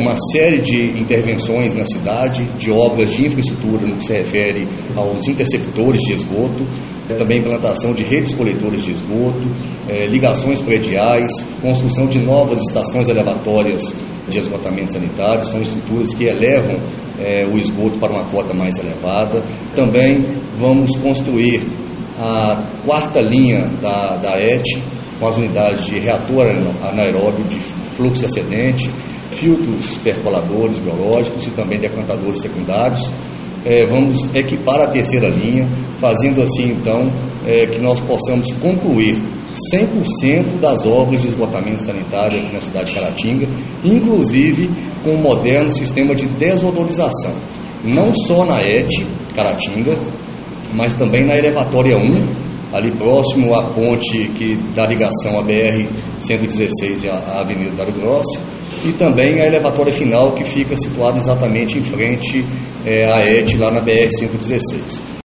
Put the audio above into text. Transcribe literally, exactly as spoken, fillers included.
uma série de intervenções na cidade, de obras de infraestrutura no que se refere aos interceptores de esgoto, também implantação de redes coletores de esgoto, eh, ligações prediais, construção de novas estações elevatórias de esgotamento sanitário. São estruturas que elevam eh, o esgoto para uma cota mais elevada. Também vamos construir a quarta linha da, da E T, com as unidades de reator anaeróbio de fluxo excedente, filtros percoladores biológicos e também decantadores secundários. É, vamos equipar a terceira linha, fazendo assim então é, que nós possamos concluir cem por cento das obras de esgotamento sanitário aqui na cidade de Caratinga, inclusive com um moderno sistema de desodorização, não só na E T Caratinga, mas também na elevatória um, ali próximo à ponte que dá ligação à B R cento e dezesseis e à Avenida Dário Grossi, e também a elevatória final que fica situada exatamente em frente é, à E T lá na B R cento e dezesseis.